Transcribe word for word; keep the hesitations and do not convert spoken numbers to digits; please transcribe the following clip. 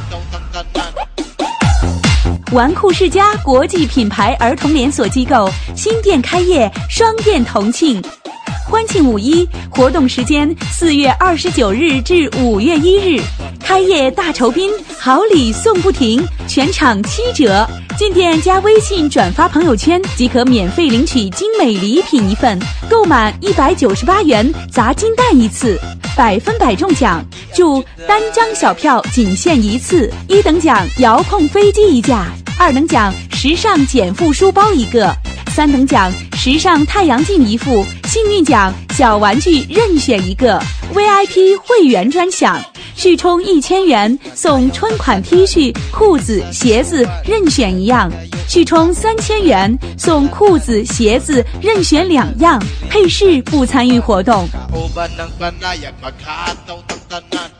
纨绔世家国际品牌儿童连锁机构新店开业，双店同庆，欢庆五一活动时间四月二十九日至五月一日，开业大酬宾，好礼送不停，全场七折。进店加微信转发朋友圈即可免费领取精美礼品一份，购满一百九十八元砸金蛋一次，百分百中奖。注单张小票仅限一次，一等奖遥控飞机一架，二等奖时尚减负书包一个，三等奖时尚太阳镜一副，幸运奖小玩具任选一个 ，V I P 会员专享。续充一千元送春款 T 恤、裤子、鞋子任选一样；续充三千元送裤子、鞋子任选两样。配饰不参与活动。